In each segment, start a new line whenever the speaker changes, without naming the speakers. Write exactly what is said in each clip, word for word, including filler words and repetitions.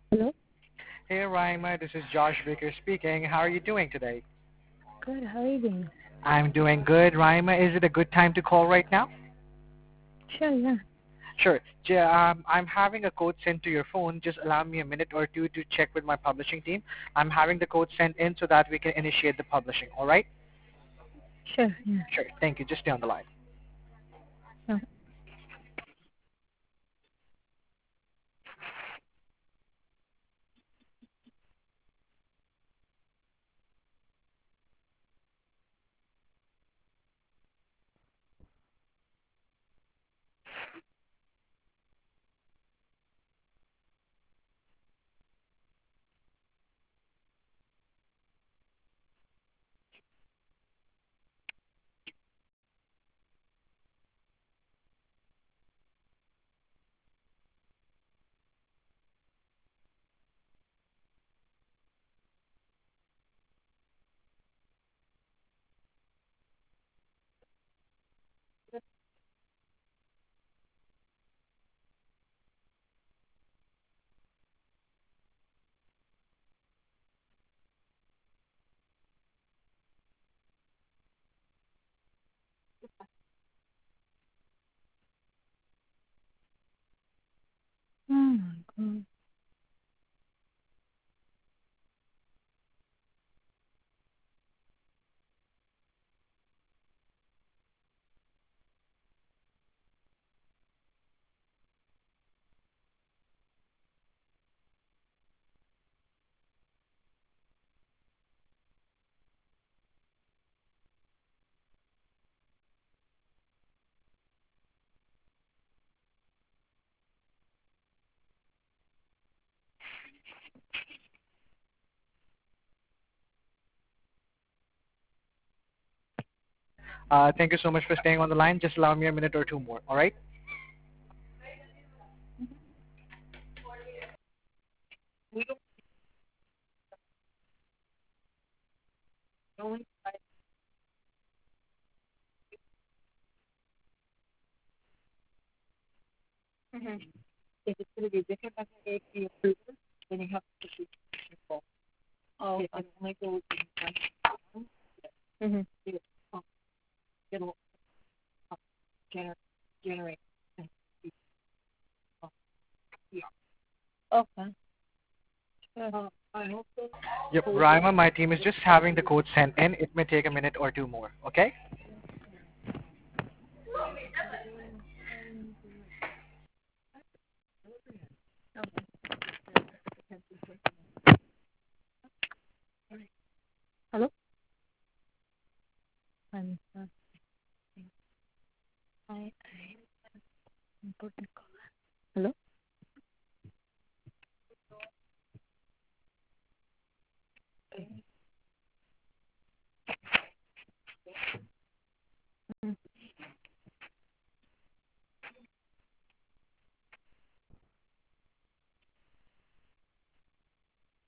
Hello?
Hey Raima, this is Josh Baker speaking. How are you doing today?
Good, how are you doing?
I'm doing good. Raima, is it a good time to call right now?
Sure, yeah.
Sure. J- Um, I'm having a code sent to your phone. Just allow me a minute or two to check with my publishing team. I'm having the code sent in so that we can initiate the publishing. All right?
Sure, yeah.
Sure. Thank you. Just stay on the line.
No. Oh my god.
Uh, thank you so much for staying on the line. Just allow me a minute or two more. All right?
We don't know. Mm-hmm. If it's going to be different than the A P approval, then you have to see people. Oh, if it only goes in one, mm-hmm. It'll, it'll generate, generate. Yeah. Okay. Uh, I hope so.
Yep. Raima, my team is just having the code sent in. It may take a minute or two more. Okay?
Hello? I'm uh, I, I important call. Hello? Mm-hmm.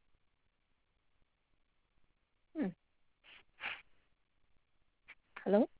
Hmm. Hello?